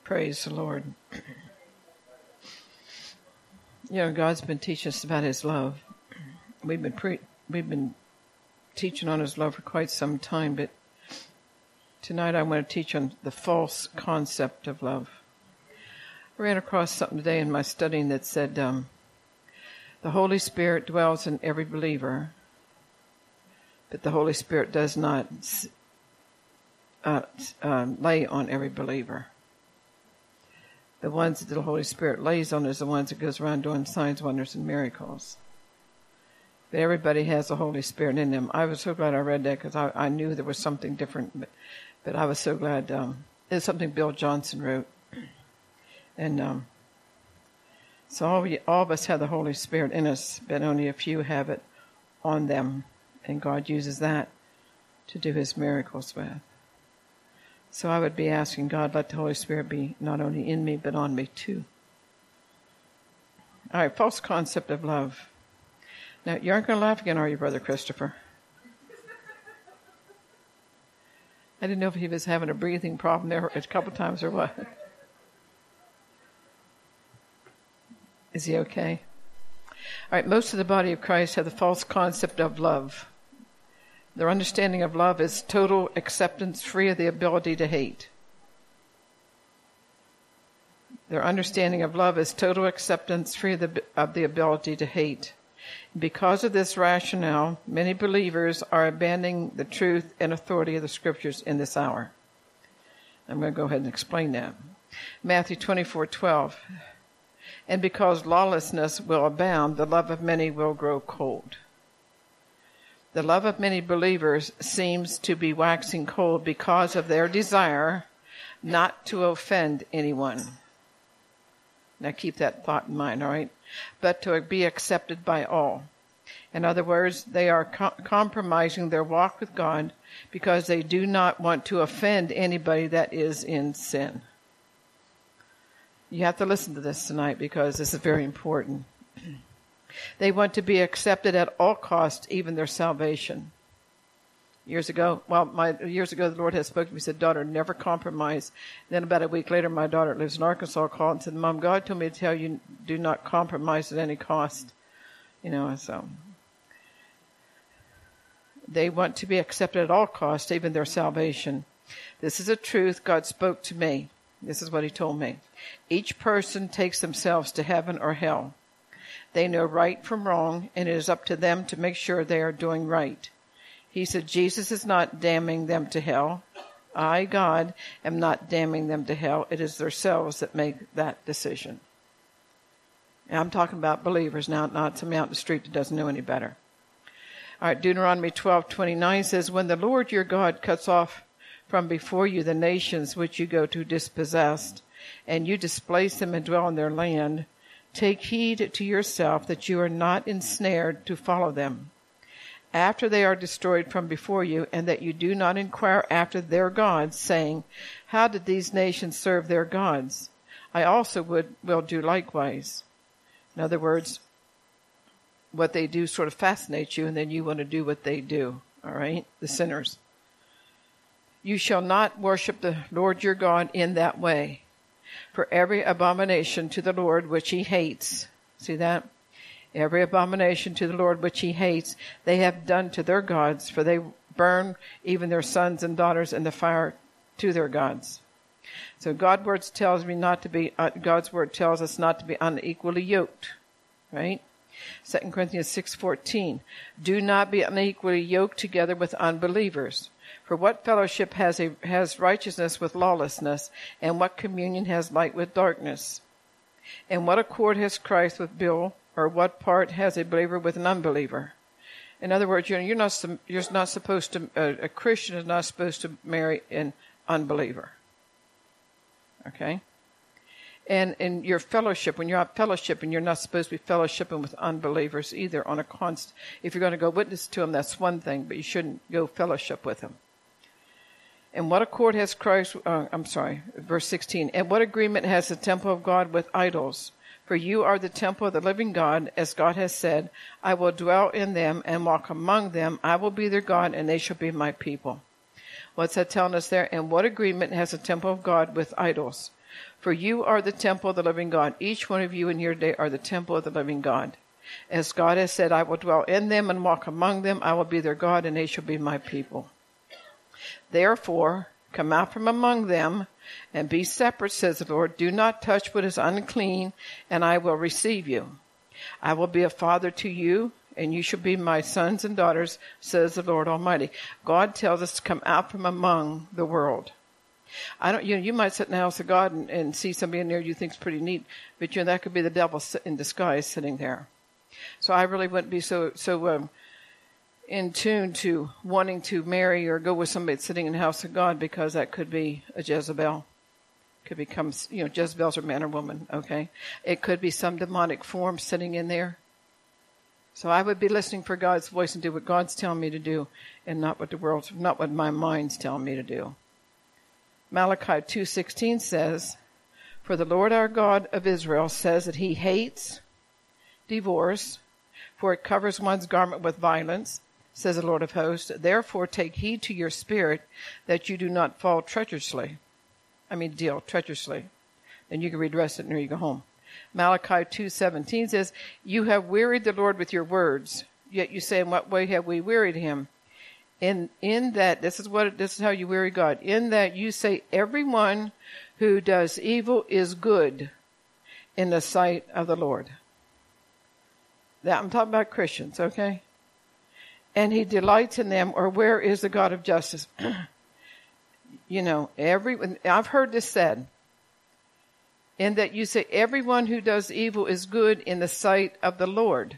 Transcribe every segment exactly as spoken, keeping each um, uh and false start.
Praise the Lord. You know, God's been teaching us about His love. We've been pre- we've been teaching on His love for quite some time, but tonight I want to teach on the false concept of love. I ran across something today in my studying that said um, the Holy Spirit dwells in every believer, but the Holy Spirit does not uh, uh, lay on every believer. The ones that the Holy Spirit lays on is the ones that goes around doing signs, wonders, and miracles. But everybody has the Holy Spirit in them. I was so glad I read that because I, I knew there was something different. But, but I was so glad. Um, it's something Bill Johnson wrote. And um, so all, we, all of us have the Holy Spirit in us, but only a few have it on them. And God uses that to do His miracles with. So I would be asking God, let the Holy Spirit be not only in me, but on me too. All right, false concept of love. Now, you aren't going to laugh again, are you, Brother Christopher? I didn't know if he was having a breathing problem there a couple times or what. Is he okay? All right, most of the body of Christ have the false concept of love. Their understanding of love is total acceptance, free of the ability to hate. Their understanding of love is total acceptance, free of the, of the ability to hate. Because of this rationale, many believers are abandoning the truth and authority of the Scriptures in this hour. I'm going to go ahead and explain that. Matthew twenty-four twelve. And because lawlessness will abound, the love of many will grow cold. The love of many believers seems to be waxing cold because of their desire not to offend anyone. Now keep that thought in mind, all right? But to be accepted by all. In other words, they are co- compromising their walk with God because they do not want to offend anybody that is in sin. You have to listen to this tonight because this is very important. They want to be accepted at all costs, even their salvation. Years ago, well, my years ago, the Lord had spoken to me. He said, "Daughter, never compromise." And then about a week later, my daughter lives in Arkansas, called and said, "Mom, God told me to tell you, do not compromise at any cost." You know, so they want to be accepted at all costs, even their salvation. This is a truth God spoke to me. This is what He told me. Each person takes themselves to heaven or hell. They know right from wrong, and it is up to them to make sure they are doing right. He said Jesus is not damning them to hell. I, God, am not damning them to hell. It is themselves that make that decision. And I'm talking about believers now, not somebody out in the street that doesn't know any better. All right, Deuteronomy twelve twenty-nine says, "When the Lord your God cuts off from before you the nations which you go to dispossess, and you displace them and dwell in their land, take heed to yourself that you are not ensnared to follow them after they are destroyed from before you, and that you do not inquire after their gods, saying, how did these nations serve their gods? I also would will do likewise." In other words, what they do sort of fascinates you, and then you want to do what they do. All right? The sinners. "You shall not worship the Lord your God in that way. For every abomination to the Lord which He hates," see that? "Every abomination to the Lord which He hates, they have done to their gods, for they burn even their sons and daughters in the fire to their gods." So God's word tells me not to be. Uh, God's word tells us not to be unequally yoked, right? Second Corinthians six fourteen. "Do not be unequally yoked together with unbelievers. For what fellowship has a has righteousness with lawlessness, and what communion has light with darkness? And what accord has Christ with Belial, or what part has a believer with an unbeliever?" In other words, you're, you're not you're not supposed to. A, a Christian is not supposed to marry an unbeliever. Okay. And in your fellowship, when you're out fellowshipping, you're not supposed to be fellowshipping with unbelievers either. On a const, if you're going to go witness to them, that's one thing, but you shouldn't go fellowship with them. "And what accord has Christ, uh, I'm sorry, verse sixteen, and what agreement has the temple of God with idols? For you are the temple of the living God, as God has said, I will dwell in them and walk among them. I will be their God, and they shall be my people." What's that telling us there? And what agreement has the temple of God with idols? For you are the temple of the living God. Each one of you in here today are the temple of the living God. As God has said, I will dwell in them and walk among them. I will be their God, and they shall be my people. Therefore, come out from among them and be separate, says the Lord. Do not touch what is unclean, and I will receive you. I will be a father to you, and you shall be my sons and daughters, says the Lord Almighty. God tells us to come out from among the world. I don't, you know, you might sit in the house of God and, and see somebody in there you think's pretty neat, but you know, that could be the devil in disguise sitting there. So I really wouldn't be so, so, um, in tune to wanting to marry or go with somebody that's sitting in the house of God, because that could be a Jezebel. Could become, you know, Jezebel's are man or woman, okay? It could be some demonic form sitting in there. So I would be listening for God's voice and do what God's telling me to do, and not what the world's, not what my mind's telling me to do. Malachi two sixteen says, for the Lord our God of Israel says that he hates divorce, for it covers one's garment with violence, says the Lord of hosts. Therefore take heed to your spirit that you do not fall treacherously. I mean deal treacherously. Then you can read the rest of it and you go home. Malachi two seventeen says, you have wearied the Lord with your words, yet you say, in what way have we wearied him? In, in that, this is what, this is how you weary God. In that you say, everyone who does evil is good in the sight of the Lord. That, I'm talking about Christians, okay? And he delights in them, or where is the God of justice? You know, every, I've heard this said, in that you say, everyone who does evil is good in the sight of the Lord.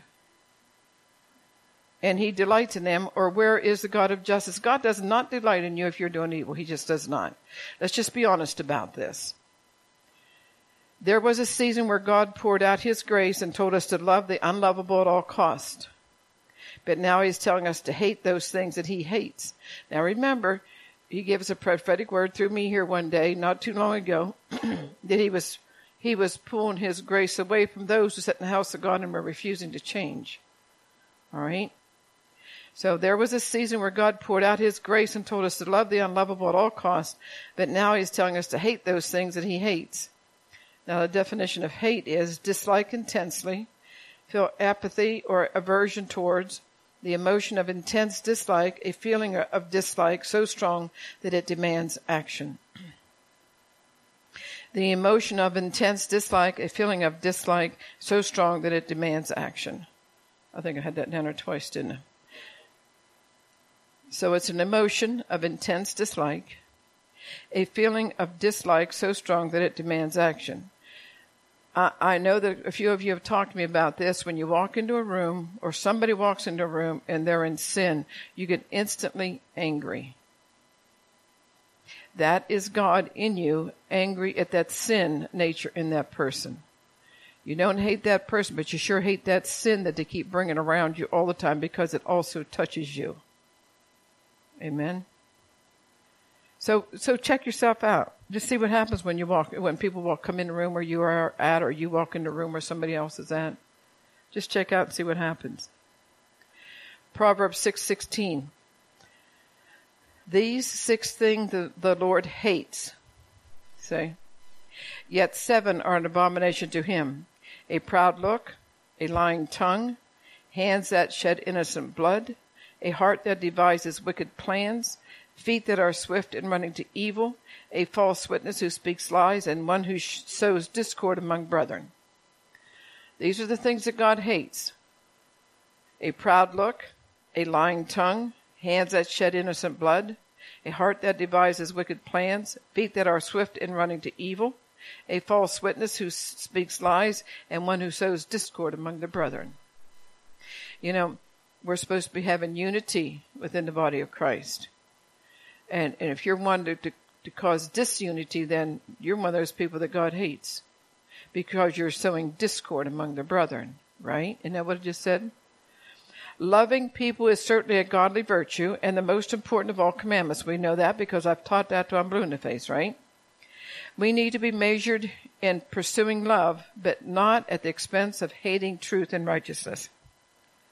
And he delights in them, or where is the God of justice? God does not delight in you if you're doing evil. He just does not. Let's just be honest about this. There was a season where God poured out his grace and told us to love the unlovable at all cost. But now he's telling us to hate those things that he hates. Now remember, he gave us a prophetic word through me here one day, not too long ago, that he was, he was pulling his grace away from those who sat in the house of God and were refusing to change. All right? So there was a season where God poured out his grace and told us to love the unlovable at all costs, but now he's telling us to hate those things that he hates. Now the definition of hate is dislike intensely, feel apathy or aversion towards, the emotion of intense dislike, a feeling of dislike so strong that it demands action. The emotion of intense dislike, a feeling of dislike so strong that it demands action. I think I had that down there twice, didn't I? So it's an emotion of intense dislike, a feeling of dislike so strong that it demands action. I, I know that a few of you have talked to me about this. When you walk into a room, or somebody walks into a room and they're in sin, you get instantly angry. That is God in you, angry at that sin nature in that person. You don't hate that person, but you sure hate that sin that they keep bringing around you all the time, because it also touches you. Amen. So, so check yourself out. Just see what happens when you walk, when people walk, come in the room where you are at, or you walk in the room where somebody else is at. Just check out and see what happens. Proverbs six sixteen. These six things the, the Lord hates. Say, yet seven are an abomination to him: a proud look, a lying tongue, hands that shed innocent blood, a heart that devises wicked plans, feet that are swift in running to evil, a false witness who speaks lies, and one who sh- sows discord among brethren. These are the things that God hates: a proud look, a lying tongue, hands that shed innocent blood, a heart that devises wicked plans, feet that are swift in running to evil, a false witness who s- speaks lies, and one who sows discord among the brethren. You know, we're supposed to be having unity within the body of Christ. And, and if you're one to, to, to cause disunity, then you're one of those people that God hates, because you're sowing discord among the brethren, right? Isn't that what it just said? Loving people is certainly a godly virtue and the most important of all commandments. We know that because I've taught that till I'm blue in the face, right? We need to be measured in pursuing love, but not at the expense of hating truth and righteousness.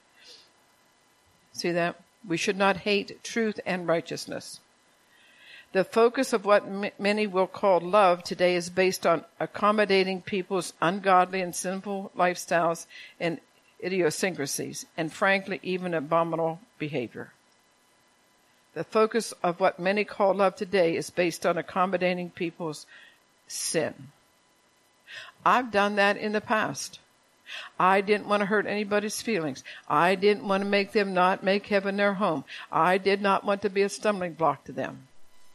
See that? We should not hate truth and righteousness. The focus of what m- many will call love today is based on accommodating people's ungodly and sinful lifestyles and idiosyncrasies, and frankly, even abominable behavior. The focus of what many call love today is based on accommodating people's sin. I've done that in the past. I didn't want to hurt anybody's feelings. I didn't want to make them not make heaven their home. I did not want to be a stumbling block to them.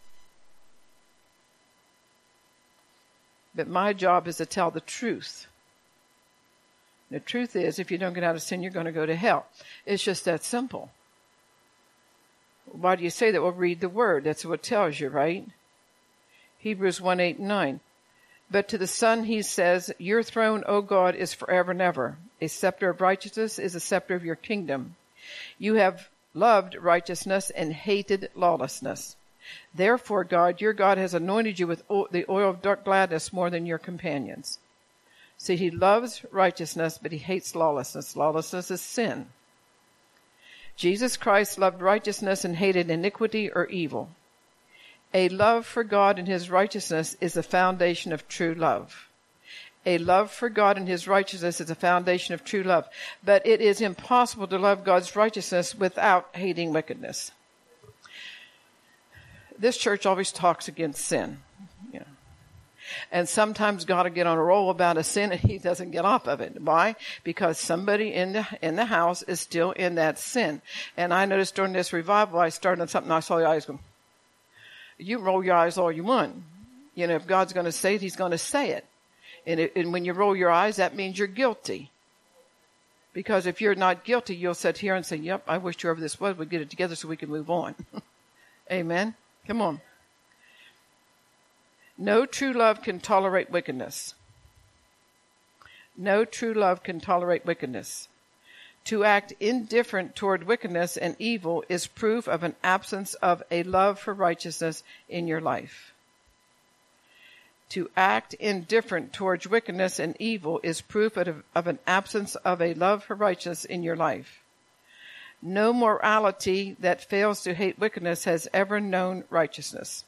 But my job is to tell the truth. The truth is, if you don't get out of sin, you're going to go to hell. It's just that simple. Why do you say that? Well, read the word. That's what it tells you, right? Hebrews one, eight, and nine. But to the Son he says, your throne, O God, is forever and ever. A scepter of righteousness is a scepter of your kingdom. You have loved righteousness and hated lawlessness. Therefore, God, your God, has anointed you with the oil of dark gladness more than your companions. See, he loves righteousness, but he hates lawlessness. Lawlessness is sin. Jesus Christ loved righteousness and hated iniquity or evil. A love for God and his righteousness is the foundation of true love. A love for God and his righteousness is the foundation of true love. But it is impossible to love God's righteousness without hating wickedness. This church always talks against sin. You know. And sometimes God will get on a roll about a sin and he doesn't get off of it. Why? Because somebody in the in the house is still in that sin. And I noticed during this revival, I started on something, I saw the eyes going, you roll your eyes all you want. You know, if God's going to say it, he's going to say it. And, it. and when you roll your eyes, that means you're guilty. Because if you're not guilty, you'll sit here and say, yep, I wish whoever this was would get it together so we can move on. Amen. Come on. No true love can tolerate wickedness. No true love can tolerate wickedness. To act indifferent toward wickedness and evil is proof of an absence of a love for righteousness in your life. To act indifferent towards wickedness and evil is proof of, of an absence of a love for righteousness in your life. No morality that fails to hate wickedness has ever known righteousness.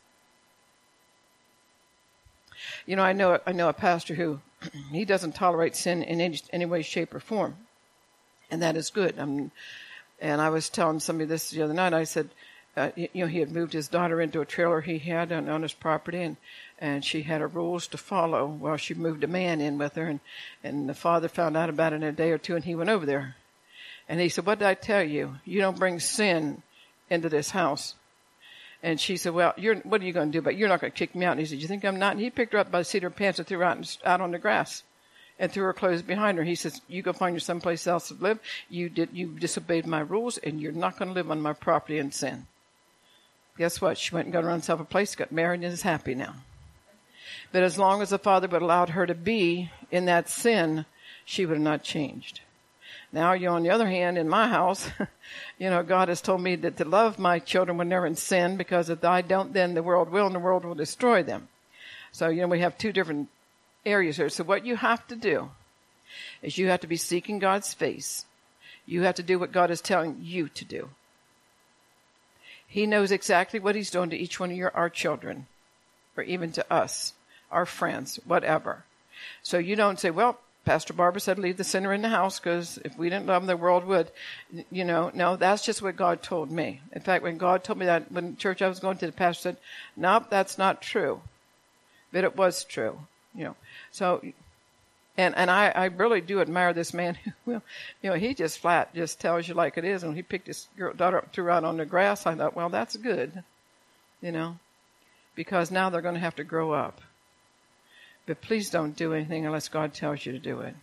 You know, I know I know a pastor who he doesn't tolerate sin in any, any way, shape, or form, and that is good. Um, and I was telling somebody this the other night. I said, uh, you, you know, he had moved his daughter into a trailer he had on, on his property, and and she had her rules to follow. Well, she moved a man in with her, and and the father found out about it in a day or two, and he went over there. And he said, what did I tell you? You don't bring sin into this house. And she said, well, you're, what are you going to do about it? You're not going to kick me out. And he said, you think I'm not? And he picked her up by the seat of her pants and threw her out, out on the grass and threw her clothes behind her. He says, you go find you someplace else to live. You did, you disobeyed my rules, and you're not going to live on my property in sin. Guess what? She went and got herself a place, got married, and is happy now. But as long as the father would allowed her to be in that sin, she would have not changed. Now, you know, on the other hand, in my house, you know, God has told me that to love my children when they're in sin, because if I don't, then the world will, and the world will destroy them. So, you know, we have two different areas here. So what you have to do is you have to be seeking God's face. You have to do what God is telling you to do. He knows exactly what he's doing to each one of your, our children, or even to us, our friends, whatever. So you don't say, well, Pastor Barbara said, leave the sinner in the house, because if we didn't love him, the world would. You know, no, that's just what God told me. In fact, when God told me that, when church I was going to, the pastor said, nope, that's not true. But it was true, you know. So, and, and I, I really do admire this man who, well, you know, he just flat just tells you like it is. And he picked his girl, daughter up, threw her out on the grass. I thought, well, that's good, you know, because now they're going to have to grow up. But please don't do anything unless God tells you to do it.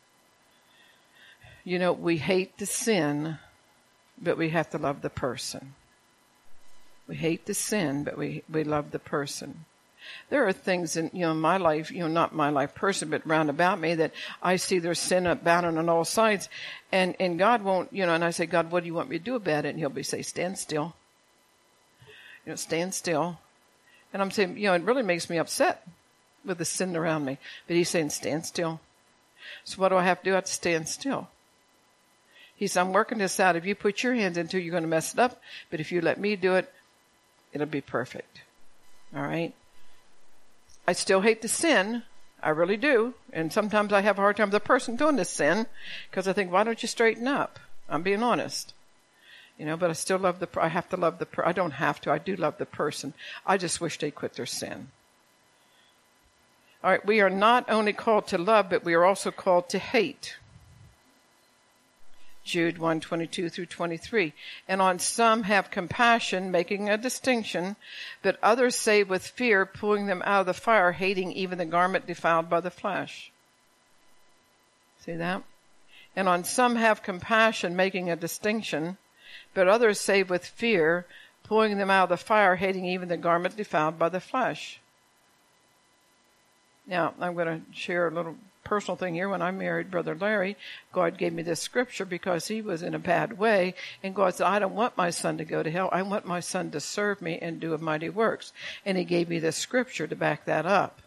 You know, we hate the sin, but we have to love the person. We hate the sin, but we, we love the person. There are things in, you know, my life, you know, not my life person, but round about me, that I see there's sin abounding on all sides. And, and God won't, you know, and I say, God, what do you want me to do about it? And he'll be say, stand still. You know, stand still. And I'm saying, you know, it really makes me upset with the sin around me. But he's saying, stand still. So what do I have to do? I have to stand still. He said, I'm working this out. If you put your hands into it, you're going to mess it up. But if you let me do it, it'll be perfect. All right. I still hate the sin. I really do. And sometimes I have a hard time with the person doing this sin because I think, why don't you straighten up? I'm being honest. You know, but I still love the, I have to love the, per, I don't have to, I do love the person. I just wish they quit their sin. All right, we are not only called to love, but we are also called to hate. Jude one, twenty-two through twenty-three. And on some have compassion, making a distinction, but others save with fear, pulling them out of the fire, hating even the garment defiled by the flesh. See that? And on some have compassion, making a distinction, but others save with fear, pulling them out of the fire, hating even the garment defiled by the flesh. Now, I'm going to share a little personal thing here. When I married Brother Larry, God gave me this scripture because he was in a bad way. And God said, I don't want my son to go to hell. I want my son to serve me and do mighty works. And he gave me this scripture to back that up.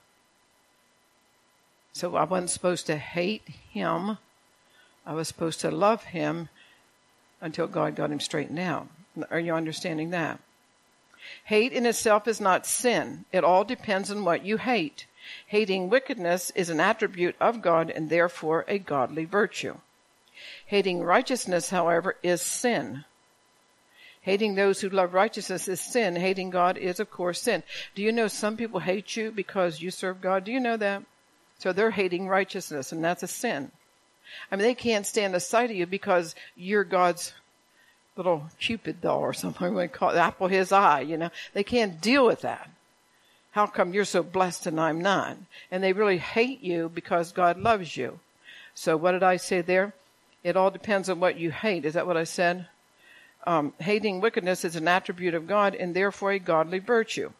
So I wasn't supposed to hate him. I was supposed to love him until God got him straightened out. Are you understanding that? Hate in itself is not sin. It all depends on what you hate. Hating wickedness is an attribute of God and therefore a godly virtue. Hating righteousness, however, is sin. Hating those who love righteousness is sin. Hating God is, of course, sin. Do you know some people hate you because you serve God? Do you know that? So they're hating righteousness, and that's a sin. I mean, they can't stand the sight of you because you're God's little Cupid doll or something we call it, apple his eye, you know. They can't deal with that. How come you're so blessed and I'm not? And they really hate you because God loves you. So what did I say there? It all depends on what you hate. Is that what I said? Um, hating wickedness is an attribute of God and therefore a godly virtue.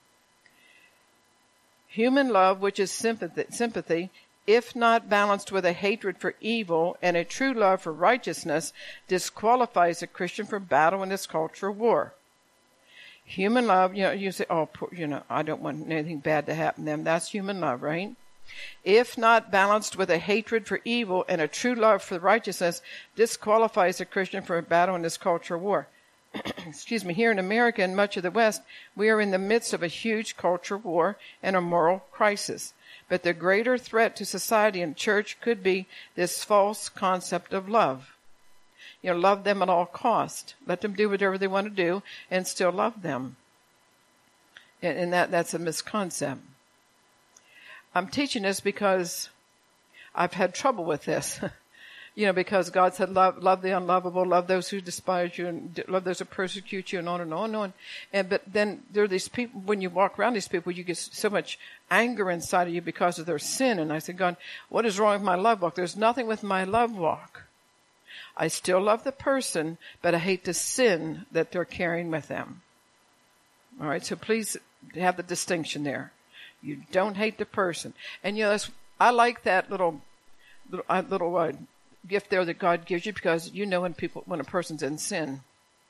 Human love, which is sympathy, sympathy, if not balanced with a hatred for evil and a true love for righteousness, disqualifies a Christian for battle in this cultural war. Human love, you know, you say, oh, poor, you know, I don't want anything bad to happen to them. That's human love, right? If not balanced with a hatred for evil and a true love for righteousness, disqualifies a Christian for a battle in this cultural war. Excuse me, here in America and much of the West, we are in the midst of a huge cultural war and a moral crisis. But the greater threat to society and church could be this false concept of love. You know, love them at all cost. Let them do whatever they want to do and still love them. And, and that, that's a misconcept. I'm teaching this because I've had trouble with this. You know, because God said, love, love the unlovable, love those who despise you, and love those who persecute you, and on and on and on. And, but then there are these people, when you walk around these people, you get so much anger inside of you because of their sin. And I said, God, what is wrong with my love walk? There's nothing with my love walk. I still love the person, but I hate the sin that they're carrying with them. All right, so please have the distinction there. You don't hate the person. And, you know, that's, I like that little, little, uh, little uh, gift there that God gives you, because you know when people, when a person's in sin.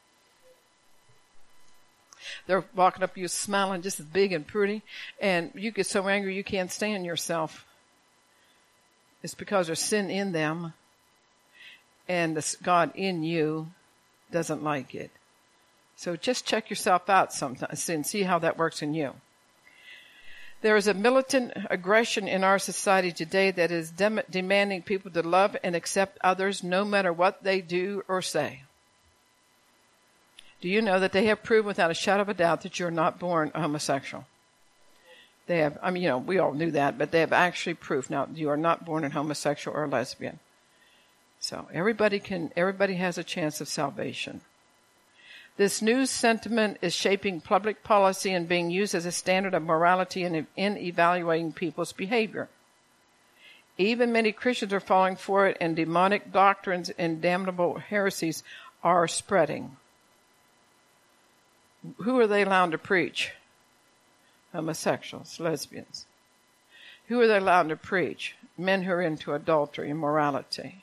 They're walking up to you smiling just as big and pretty, and you get so angry you can't stand yourself. It's because there's sin in them, and the God in you doesn't like it. So just check yourself out sometimes and see how that works in you. There is a militant aggression in our society today that is dem- demanding people to love and accept others no matter what they do or say. Do you know that they have proven without a shadow of a doubt that you're not born a homosexual? They have, I mean, you know, we all knew that, but they have actually proved now you are not born a homosexual or a lesbian. So everybody can, everybody has a chance of salvation. This new sentiment is shaping public policy and being used as a standard of morality in, in evaluating people's behavior. Even many Christians are falling for it, and demonic doctrines and damnable heresies are spreading. Who are they allowed to preach? Homosexuals, lesbians. Who are they allowed to preach? Men who are into adultery, immorality.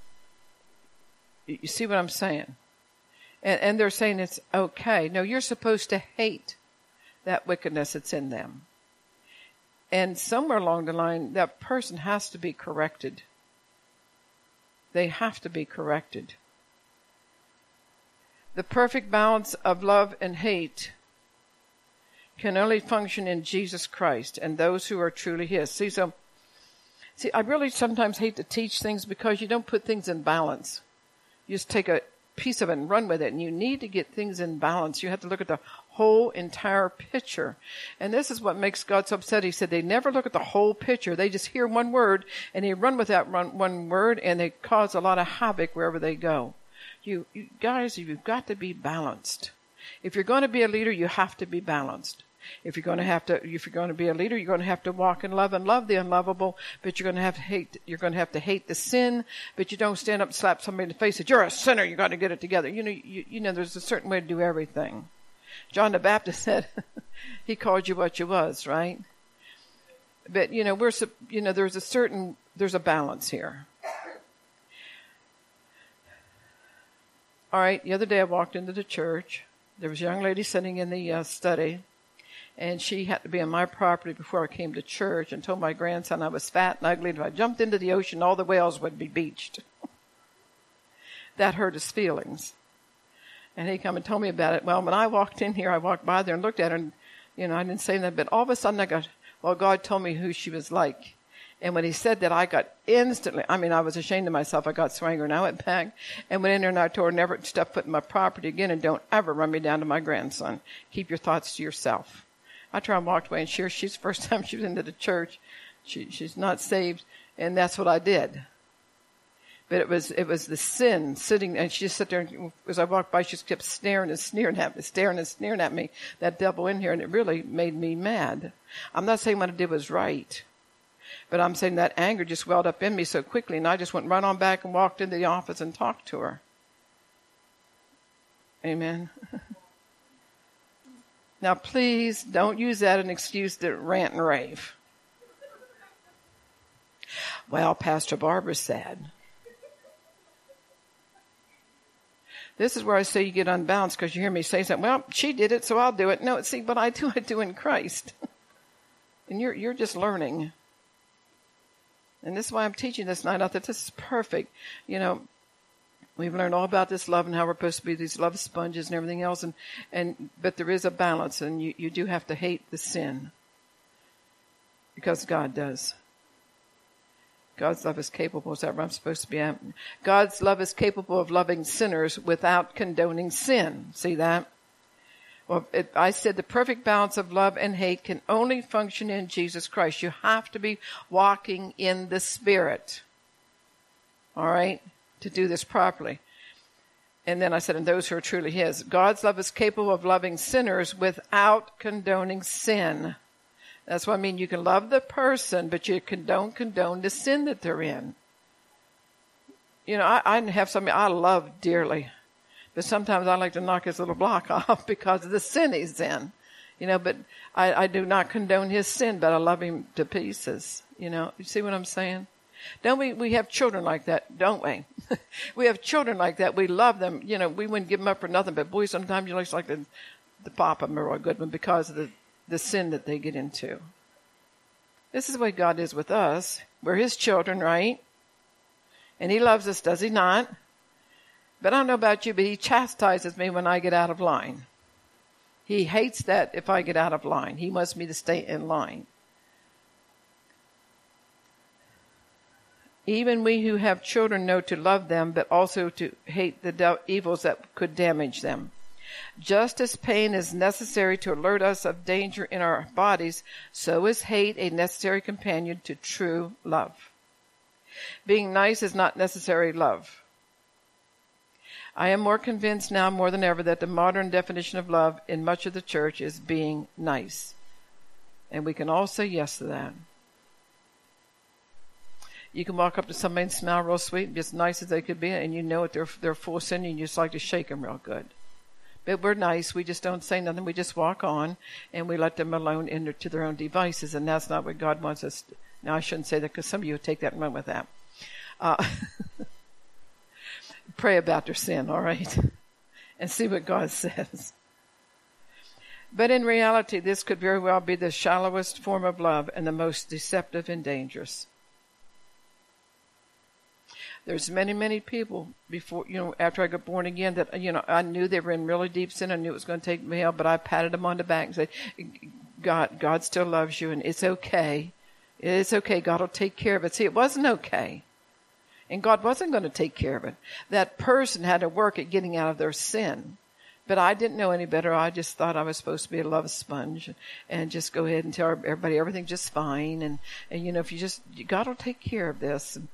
You see what I'm saying? And, and they're saying it's okay. No, you're supposed to hate that wickedness that's in them. And somewhere along the line, that person has to be corrected. They have to be corrected. The perfect balance of love and hate can only function in Jesus Christ and those who are truly his. See, so, see, I really sometimes hate to teach things because you don't put things in balance. You just take a piece of it and run with it, and you need to get things in balance. You have to look at the whole entire picture. And this is what makes God so upset. He said they never look at the whole picture. They just hear one word, and they run with that one, one word, and they cause a lot of havoc wherever they go. You, you guys, you've got to be balanced. If you're going to be a leader, you have to be balanced. If you're going to have to, if you're going to be a leader, you're going to have to walk in love and love the unlovable, but you're going to have to hate, you're going to have to hate the sin, but you don't stand up and slap somebody in the face and say, you're a sinner, you got to get it together. You know, you, you know, there's a certain way to do everything. John the Baptist said, he called you what you was, right? But, you know, we're, you know, there's a certain, there's a balance here. All right. The other day I walked into the church. There was a young lady sitting in the uh, study. And she had to be on my property before I came to church, and told my grandson I was fat and ugly. If I jumped into the ocean, all the whales would be beached. That hurt his feelings. And he come and told me about it. Well, when I walked in here, I walked by there and looked at her, and, you know, I didn't say that, but all of a sudden I got, well, God told me who she was like. And when he said that, I got instantly, I mean, I was ashamed of myself. I got so angry, and I went back and went in there, and I told her never step foot in my property again, and don't ever run me down to my grandson. Keep your thoughts to yourself. I turned and walked away, and sure, she's the first time she was into the church. She, she's not saved, and that's what I did. But it was, it was the sin sitting, and she just sat there, and as I walked by, she just kept staring and sneering at me, staring and sneering at me, that devil in here, and it really made me mad. I'm not saying what I did was right, but I'm saying that anger just welled up in me so quickly, and I just went right on back and walked into the office and talked to her. Amen. Now, please don't use that as an excuse to rant and rave. Well, Pastor Barbara said. This is where I say you get unbalanced, because you hear me say something. Well, she did it, so I'll do it. No, see, but I do it do in Christ. And you're you're just learning. And this is why I'm teaching this night. Not that this is perfect. You know, we've learned all about this love and how we're supposed to be these love sponges and everything else. And, and but there is a balance, and you, you do have to hate the sin. Because God does. God's love is capable. Is that where I'm supposed to be at? God's love is capable of loving sinners without condoning sin. See that? Well, it, I said the perfect balance of love and hate can only function in Jesus Christ. You have to be walking in the Spirit. All right? To do this properly. And then I said, and those who are truly his. God's love is capable of loving sinners without condoning sin. That's what I mean. You can love the person, but you can, don't condone the sin that they're in. You know, I, I have somebody I love dearly, but sometimes I like to knock his little block off because of the sin he's in. You know, but I, I do not condone his sin, but I love him to pieces. You know, you see what I'm saying? Don't we, we have children like that, don't we? We have children like that. We love them. You know, we wouldn't give them up for nothing, but boy, sometimes you just like to, to pop them a real good one because of the, the sin that they get into. This is the way God is with us. We're his children, right? And he loves us, does he not? But I don't know about you, but he chastises me when I get out of line. He hates that if I get out of line. He wants me to stay in line. Even we who have children know to love them, but also to hate the evils that could damage them. Just as pain is necessary to alert us of danger in our bodies, so is hate a necessary companion to true love. Being nice is not necessary love. I am more convinced now more than ever that the modern definition of love in much of the church is being nice. And we can all say yes to that. You can walk up to somebody and smile real sweet and be as nice as they could be, and you know it, they're, they're full of sin, and you just like to shake them real good. But we're nice. We just don't say nothing. We just walk on, and we let them alone into their own devices, and that's not what God wants us to. Now, I shouldn't say that because some of you would take that and run with that. Uh, pray about their sin, all right? And see what God says. But in reality, this could very well be the shallowest form of love and the most deceptive and dangerous. There's many, many people before, you know, after I got born again that, you know, I knew they were in really deep sin. I knew it was going to take me hell, but I patted them on the back and said, God, God still loves you and it's okay. It's okay. God will take care of it. See, it wasn't okay. And God wasn't going to take care of it. That person had to work at getting out of their sin. But I didn't know any better. I just thought I was supposed to be a love sponge and just go ahead and tell everybody everything's just fine. And, and you know, if you just, God will take care of this. And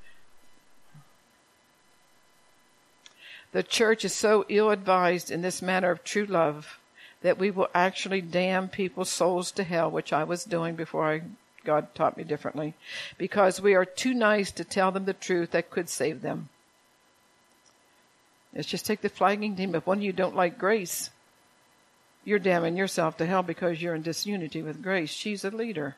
the church is so ill-advised in this matter of true love that we will actually damn people's souls to hell, which I was doing before I, God taught me differently, because we are too nice to tell them the truth that could save them. Let's just take the flagging team. If one of you don't like Grace, you're damning yourself to hell because you're in disunity with Grace. She's a leader.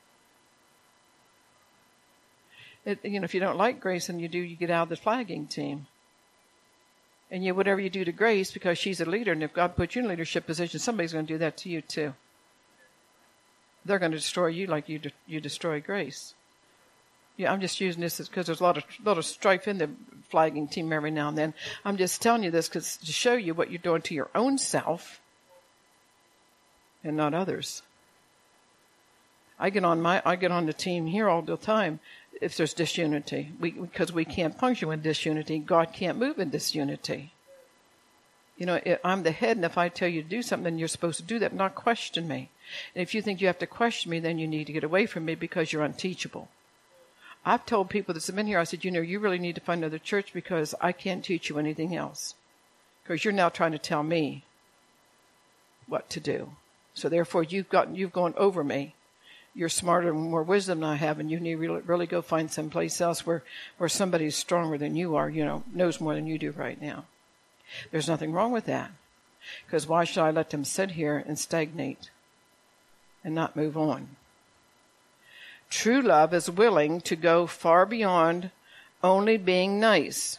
It, you know, if you don't like Grace and you do, you get out of the flagging team. And you, whatever you do to Grace, because she's a leader, and if God put you in a leadership position, somebody's going to do that to you too. They're going to destroy you like you de- you destroy Grace. Yeah, I'm just using this because there's a lot of lot of strife in the flagging team every now and then. I'm just telling you this because to show you what you're doing to your own self and not others. I get on my I get on the team here all the time if there's disunity, we, because we can't function with disunity. God can't move in disunity. You know, I'm the head, and if I tell you to do something, then you're supposed to do that, not question me. And if you think you have to question me, then you need to get away from me because you're unteachable. I've told people that's been here, I said, you know, you really need to find another church because I can't teach you anything else. Because you're now trying to tell me what to do. So therefore, you've gotten, you've gone over me. You're smarter and more wisdom than I have, and you need to really, really go find someplace else where, where somebody's stronger than you are, you know, knows more than you do right now. There's nothing wrong with that. Because why should I let them sit here and stagnate and not move on? True love is willing to go far beyond only being nice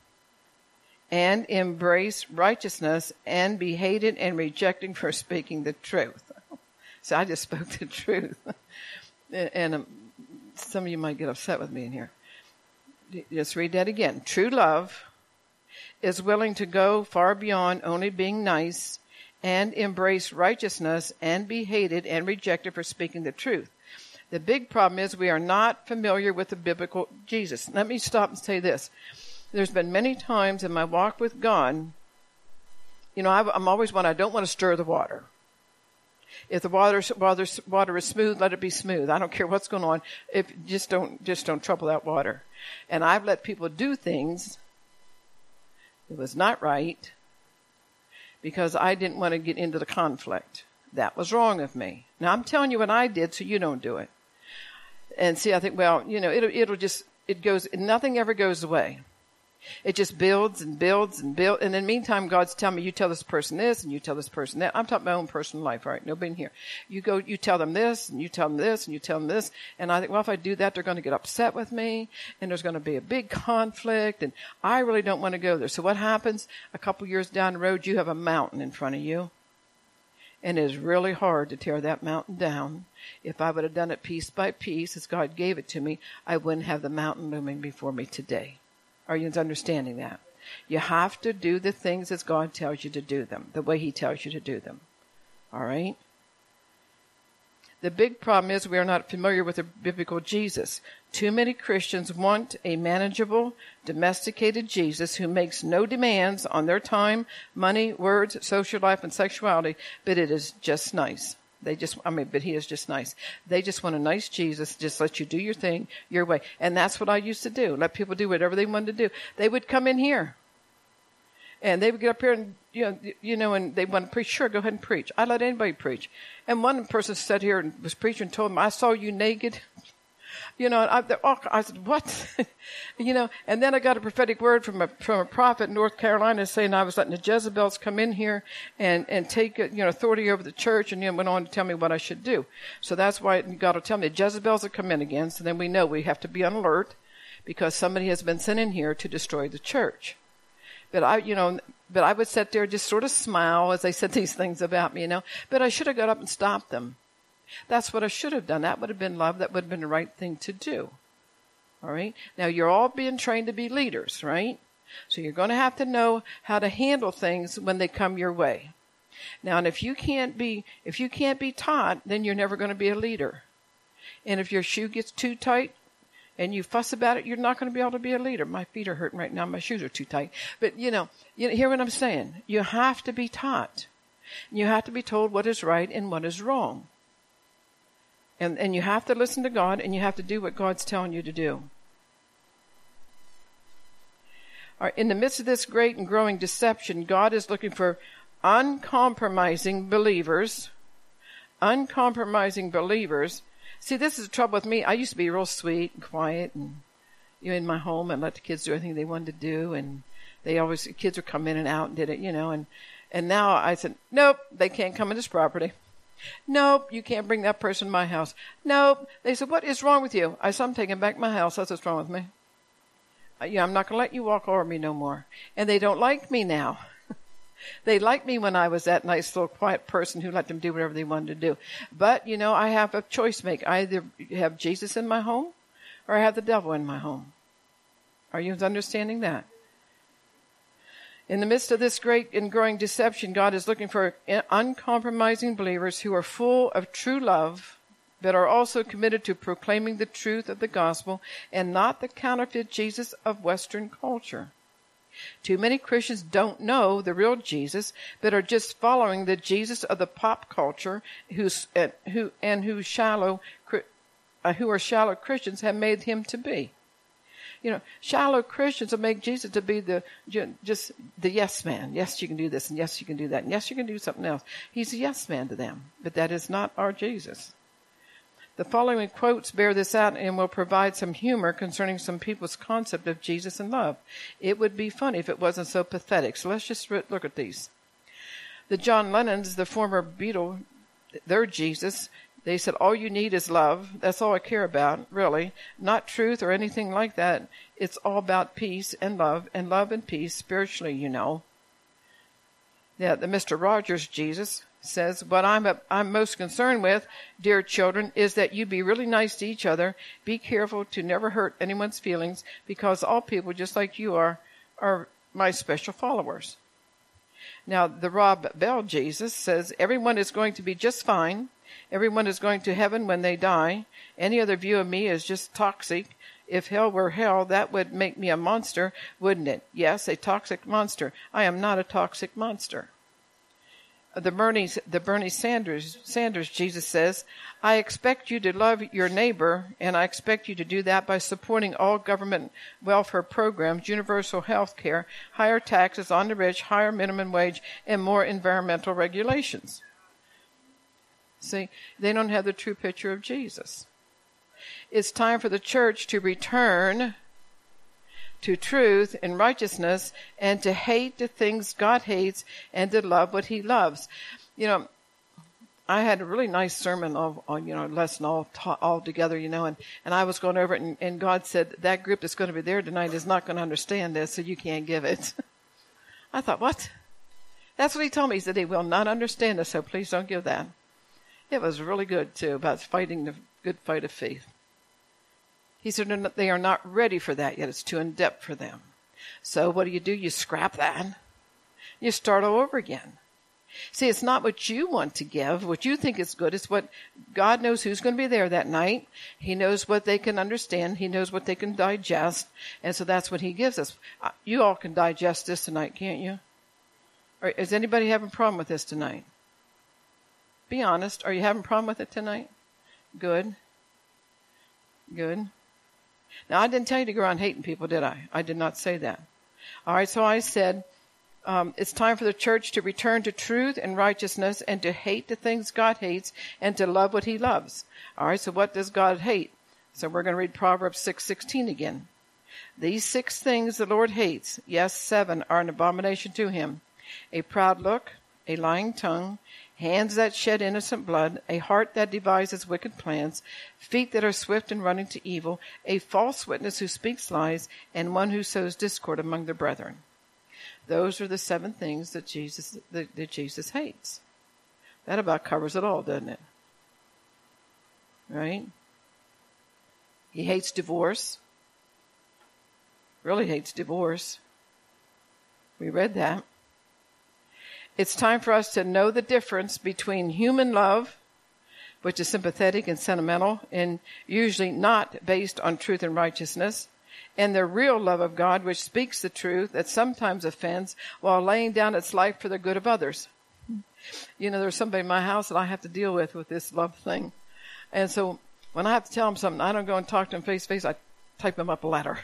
and embrace righteousness and be hated and rejected for speaking the truth. So I just spoke the truth. And um, some of you might get upset with me in here. Just read that again. True love is willing to go far beyond only being nice and embrace righteousness and be hated and rejected for speaking the truth. The big problem is we are not familiar with the biblical Jesus. Let me stop and say this. There's been many times in my walk with God, you know, I'm always one, I don't want to stir the water. If the water, water, water is smooth, let it be smooth. I don't care what's going on. If just don't, just don't trouble that water. And I've let people do things that was not right because I didn't want to get into the conflict. That was wrong of me. Now I'm telling you what I did so you don't do it. And see, I think, well, you know, it'll, it'll just, it goes, nothing ever goes away. It just builds and builds and builds. And in the meantime, God's telling me, you tell this person this and you tell this person that. I'm talking my own personal life, all right? Nobody in here. You go, you tell them this and you tell them this and you tell them this. And I think, well, if I do that, they're going to get upset with me and there's going to be a big conflict and I really don't want to go there. So what happens? A couple years down the road, you have a mountain in front of you. And it is really hard to tear that mountain down. If I would have done it piece by piece as God gave it to me, I wouldn't have the mountain looming before me today. Are you understanding that? You have to do the things as God tells you to do them, the way he tells you to do them. All right? The big problem is we are not familiar with the biblical Jesus. Too many Christians want a manageable, domesticated Jesus who makes no demands on their time, money, words, social life, and sexuality, but it is just nice. They just, I mean, but he is just nice. They just want a nice Jesus, just let you do your thing, your way. And that's what I used to do. Let people do whatever they wanted to do. They would come in here. And they would get up here and, you know, you know, and they want to preach. Sure, go ahead and preach. I let anybody preach. And one person sat here and was preaching and told them, I saw you naked. You know, I, oh, I said, what? You know, and then I got a prophetic word from a, from a prophet in North Carolina saying I was letting the Jezebels come in here and, and take, you know, authority over the church, and then went on to tell me what I should do. So that's why God will tell me the Jezebels will come in again. So then we know we have to be on alert because somebody has been sent in here to destroy the church. But I, you know, but I would sit there and just sort of smile as they said these things about me, you know, but I should have got up and stopped them. That's what I should have done. That would have been love. That would have been the right thing to do. All right. Now you're all being trained to be leaders, right? So you're going to have to know how to handle things when they come your way. Now, and if you can't be, if you can't be taught, then you're never going to be a leader. And if your shoe gets too tight and you fuss about it, you're not going to be able to be a leader. My feet are hurting right now. My shoes are too tight. But you know, you hear what I'm saying? You have to be taught. You have to be told what is right and what is wrong. And, and you have to listen to God, and you have to do what God's telling you to do. All right, in the midst of this great and growing deception, God is looking for uncompromising believers. Uncompromising believers. See, this is the trouble with me. I used to be real sweet and quiet, and you know, in my home, and let the kids do anything they wanted to do, and they always, the kids would come in and out and did it, you know, and, and now I said, nope, they can't come in this property. Nope, you can't bring that person to my house. Nope. They said, what is wrong with you? I said, I'm taking back my house. That's what's wrong with me. Uh, yeah, I'm not going to let you walk over me no more. And they don't like me now. They liked me when I was that nice little quiet person who let them do whatever they wanted to do. But, you know, I have a choice to make. I either have Jesus in my home or I have the devil in my home. Are you understanding that? In the midst of this great and growing deception, God is looking for uncompromising believers who are full of true love, but are also committed to proclaiming the truth of the gospel and not the counterfeit Jesus of Western culture. Too many Christians don't know the real Jesus, but are just following the Jesus of the pop culture, who's, uh, who and who shallow, uh, who are shallow Christians have made him to be. You know, shallow Christians will make Jesus to be the just the yes man. Yes, you can do this, and yes, you can do that, and yes, you can do something else. He's a yes man to them, but that is not our Jesus. The following quotes bear this out and will provide some humor concerning some people's concept of Jesus and love. It would be funny if it wasn't so pathetic. So let's just look at these. The John Lennons, the former Beatle, their Jesus, they said, all you need is love. That's all I care about, really. Not truth or anything like that. It's all about peace and love, and love and peace spiritually, you know. Yeah, the Mister Rogers Jesus says, what I'm, I'm most concerned with, dear children, is that you be really nice to each other. Be careful to never hurt anyone's feelings, because all people, just like you are, are my special followers. Now, the Rob Bell Jesus says, everyone is going to be just fine. Everyone is going to heaven when they die. Any other view of me is just toxic. If hell were hell, that would make me a monster, wouldn't it? Yes, a toxic monster. I am not a toxic monster. The Bernie, the Bernie Sanders, Sanders Jesus says, I expect you to love your neighbor, and I expect you to do that by supporting all government welfare programs, universal health care, higher taxes on the rich, higher minimum wage, and more environmental regulations. See, they don't have the true picture of Jesus. It's time for the church to return to truth and righteousness, and to hate the things God hates, and to love what he loves. You know, I had a really nice sermon all, all you know, lesson all ta- all together, you know, and, and I was going over it, and, and God said, that group that's going to be there tonight is not going to understand this, so you can't give it. I thought, what? That's what he told me. He said, they will not understand this, so please don't give that. It was really good, too, about fighting the good fight of faith. He said they are not ready for that yet. It's too in-depth for them. So what do you do? You scrap that. You start all over again. See, it's not what you want to give, what you think is good. It's what God knows who's going to be there that night. He knows what they can understand. He knows what they can digest. And so that's what he gives us. You all can digest this tonight, can't you? Or is anybody having a problem with this tonight? Be honest. Are you having a problem with it tonight? Good. Good. Now, I didn't tell you to go around hating people, did I? I did not say that. All right, so I said, um, it's time for the church to return to truth and righteousness, and to hate the things God hates, and to love what he loves. All right, so what does God hate? So we're going to read Proverbs six sixteen again. These six things the Lord hates, yes, seven, are an abomination to him. A proud look, a lying tongue, hands that shed innocent blood, a heart that devises wicked plans, feet that are swift in running to evil, a false witness who speaks lies, and one who sows discord among the brethren. Those are the seven things that Jesus that, that Jesus hates. That about covers it all, doesn't it? Right? He hates divorce. really hates divorce. We read that. It's time for us to know the difference between human love, which is sympathetic and sentimental and usually not based on truth and righteousness, and the real love of God, which speaks the truth that sometimes offends while laying down its life for the good of others. You know, there's somebody in my house that I have to deal with with this love thing. And so when I have to tell them something, I don't go and talk to them face to face. I type them up a letter.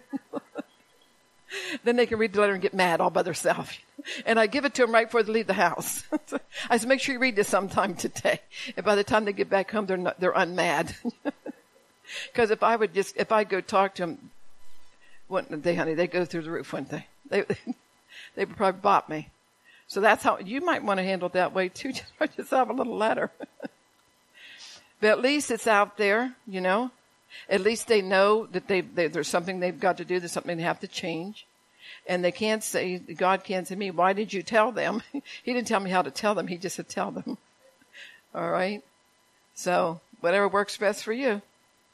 Then they can read the letter and get mad all by themselves. And I give it to them right before they leave the house. I said, make sure you read this sometime today. And by the time they get back home, they're not, they're unmad. Because if I would just, if I go talk to them, wouldn't they, honey, they go through the roof, wouldn't they? They, they would probably bop me. So that's how, you might want to handle it that way too. Just, just have a little letter. But at least it's out there, you know. At least they know that they, they there's something they've got to do. There's something they have to change. And they can't say, God can't say to me, why did you tell them? He didn't tell me how to tell them. He just said, tell them. All right. So whatever works best for you.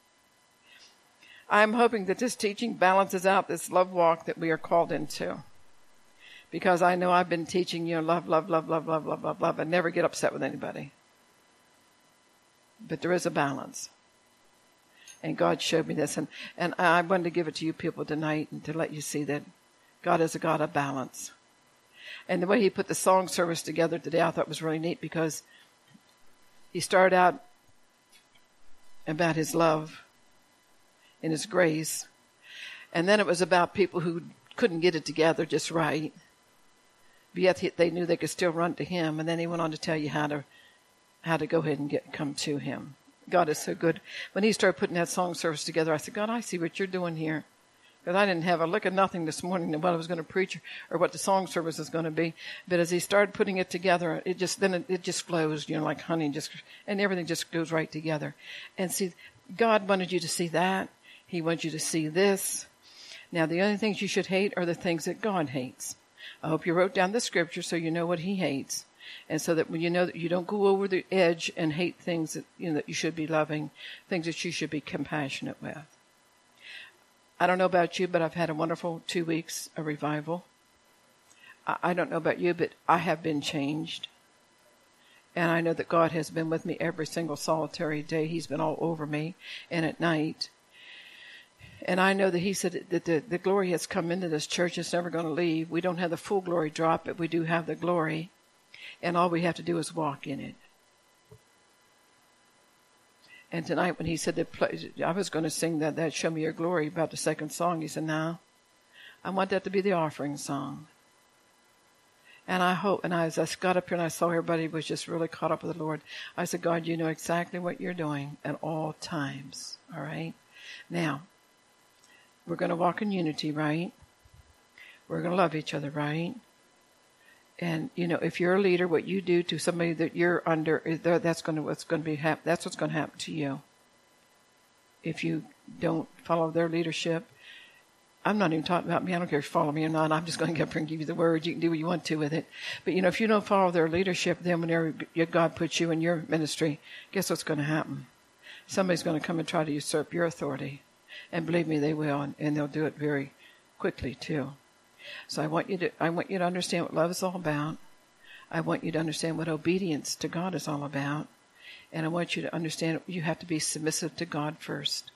I'm hoping that this teaching balances out this love walk that we are called into. Because I know I've been teaching you love, love, love, love, love, love, love, love, and never get upset with anybody. But there is a balance. And God showed me this. And, and I wanted to give it to you people tonight and to let you see that God is a God of balance. And the way he put the song service together today, I thought was really neat because he started out about his love and his grace. And then it was about people who couldn't get it together just right. But yet they knew they could still run to him. And then he went on to tell you how to how to go ahead and get come to him. God is so good. When he started putting that song service together, I said, God, I see what you're doing here. Because I didn't have a look at nothing this morning of what I was going to preach or what the song service was going to be. But as he started putting it together, it just, then it, it just flows, you know, like honey, just, and everything just goes right together. And see, God wanted you to see that. He wants you to see this. Now, the only things you should hate are the things that God hates. I hope you wrote down the scripture so you know what he hates. And so that when you know that you don't go over the edge and hate things that, you know, that you should be loving, things that you should be compassionate with. I don't know about you, but I've had a wonderful two weeks of revival. I, I don't know about you, but I have been changed. And I know that God has been with me every single solitary day. He's been all over me and at night. And I know that he said that the, the glory has come into this church. It's never going to leave. We don't have the full glory drop, but we do have the glory. And all we have to do is walk in it. And tonight when he said that, I was going to sing that, that Show Me Your Glory about the second song. He said, no, I want that to be the offering song. And I hope, and I, as I got up here and I saw everybody was just really caught up with the Lord, I said, God, you know exactly what you're doing at all times. All right. Now, we're going to walk in unity, right? We're going to love each other, right? And, you know, if you're a leader, what you do to somebody that you're under, that's going to, what's going to be, hap- that's what's going to happen to you. If you don't follow their leadership, I'm not even talking about me. I don't care if you follow me or not. I'm just going to get up here and give you the word. You can do what you want to with it. But, you know, if you don't follow their leadership, then whenever God puts you in your ministry, guess what's going to happen? Somebody's going to come and try to usurp your authority. And believe me, they will. And, and they'll do it very quickly, too. So I want you to, I want you to understand what love is all about. I want you to understand what obedience to God is all about. And I want you to understand you have to be submissive to God first.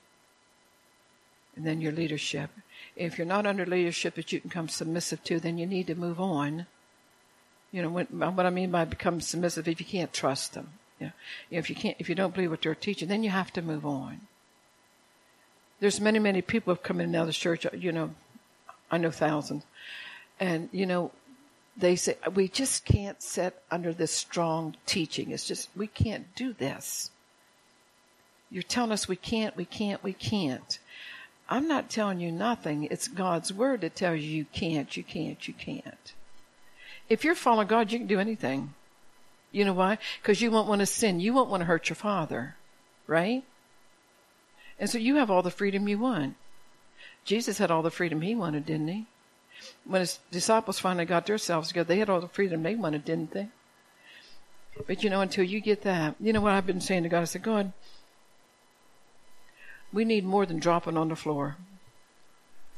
And then your leadership. If you're not under leadership that you can become submissive to, then you need to move on. You know, what, what I mean by become submissive, if you can't trust them. You know, if you can't, if you don't believe what they're teaching, then you have to move on. There's many, many people have come in and out of the church, you know, I know thousands. And, you know, they say, we just can't sit under this strong teaching. It's just, we can't do this. You're telling us we can't, we can't, we can't. I'm not telling you nothing. It's God's word that tells you you can't, you can't, you can't. If you're following God, you can do anything. You know why? Because you won't want to sin. You won't want to hurt your Father, right? And so you have all the freedom you want. Jesus had all the freedom he wanted, didn't he? When his disciples finally got themselves together, they had all the freedom they wanted, didn't they? But you know, until you get that, you know what I've been saying to God? I said, God, we need more than dropping on the floor.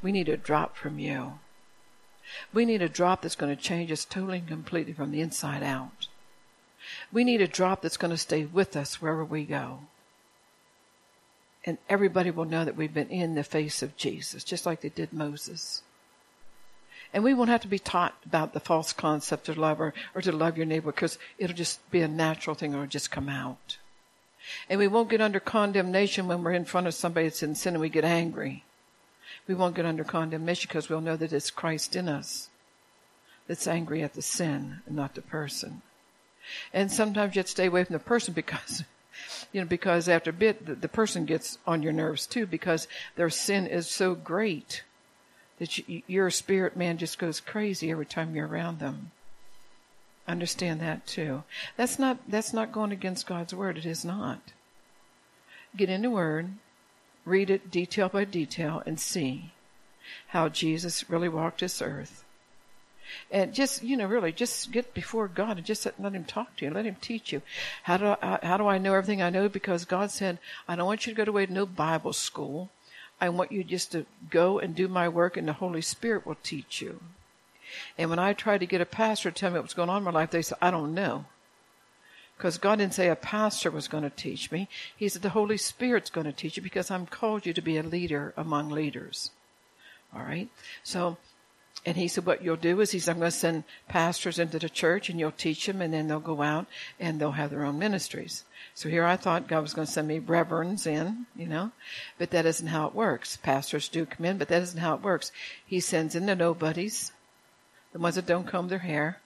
We need a drop from you. We need a drop that's going to change us totally and completely from the inside out. We need a drop that's going to stay with us wherever we go. And everybody will know that we've been in the face of Jesus, just like they did Moses. And we won't have to be taught about the false concept of love or, or to love your neighbor, because it'll just be a natural thing. It'll just come out. And we won't get under condemnation when we're in front of somebody that's in sin and we get angry. We won't get under condemnation because we'll know that it's Christ in us that's angry at the sin and not the person. And sometimes you have to stay away from the person because, you know, because after a bit, the, the person gets on your nerves too, because their sin is so great that you, your spirit man just goes crazy every time you're around them. Understand that too. That's not, that's not going against God's word. It is not. Get in the word, read it detail by detail, and see how Jesus really walked this earth. And just, you know, really just get before God and just let him talk to you. Let him teach you. How do I, how do I know everything I know? Because God said, I don't want you to go away to no Bible school. I want you just to go and do my work, and the Holy Spirit will teach you. And when I tried to get a pastor to tell me what was going on in my life, they said, I don't know. Because God didn't say a pastor was going to teach me. He said the Holy Spirit's going to teach you, because I'm called you to be a leader among leaders. All right? So, and he said what you'll do is, he said, I'm going to send pastors into the church and you'll teach them, and then they'll go out and they'll have their own ministries. So here I thought God was going to send me reverends in, you know, but that isn't how it works. Pastors do come in, but that isn't how it works. He sends in the nobodies, the ones that don't comb their hair,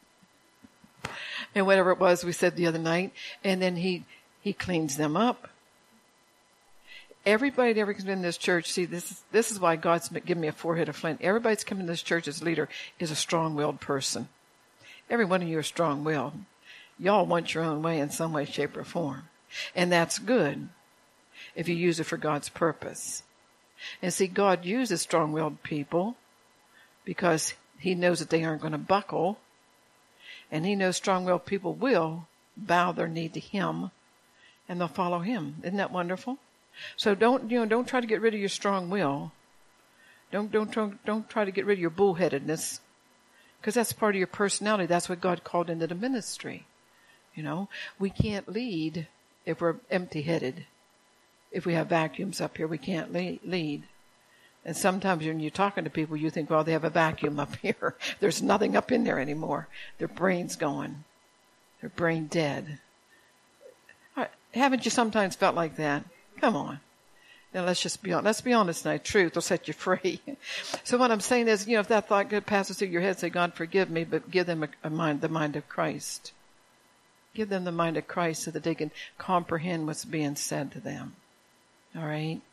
and whatever it was we said the other night, and then he, he cleans them up. Everybody that ever comes in this church, see, this is, this is why God's given me a forehead of flint. Everybody that's coming to this church as leader is a strong-willed person. Every one of you are strong-willed. Y'all want your own way in some way, shape, or form. And that's good if you use it for God's purpose. And see, God uses strong-willed people because he knows that they aren't going to buckle. And he knows strong-willed people will bow their knee to him, and they'll follow him. Isn't that wonderful? So don't, you know, don't try to get rid of your strong will. Don't, don't, don't, don't try to get rid of your bullheadedness, because that's part of your personality. That's what God called into the ministry. You know, we can't lead if we're empty-headed. If we have vacuums up here, we can't lead. And sometimes when you're talking to people, you think, well, they have a vacuum up here. There's nothing up in there anymore. Their brain's going. Their brain dead. Haven't you sometimes felt like that? Come on. Now let's just be honest. Let's be honest tonight. Truth will set you free. So what I'm saying is, you know, if that thought passes through your head, say, God, forgive me, but give them a, a mind, the mind of Christ. Give them the mind of Christ so that they can comprehend what's being said to them. All right?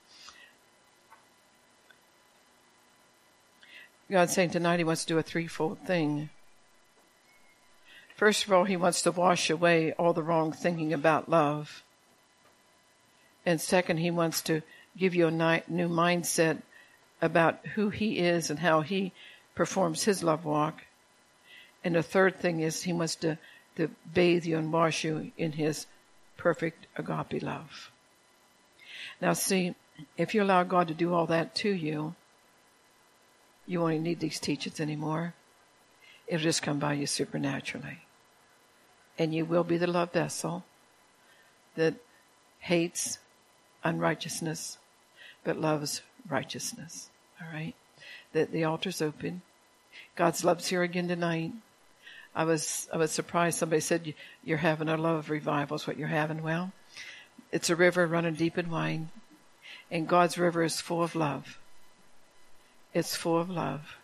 God's saying tonight he wants to do a threefold thing. First of all, he wants to wash away all the wrong thinking about love. And second, he wants to give you a new mindset about who he is and how he performs his love walk. And the third thing is he wants to, to bathe you and wash you in his perfect agape love. Now see, if you allow God to do all that to you, you won't need these teachings anymore. It'll just come by you supernaturally. And you will be the love vessel that hates unrighteousness but loves righteousness. All right? The, the altar's open. God's love's here again tonight. I was I was surprised. Somebody said, you're having a love revival is what you're having. Well, it's a river running deep and wide. And God's river is full of love. It's full of love.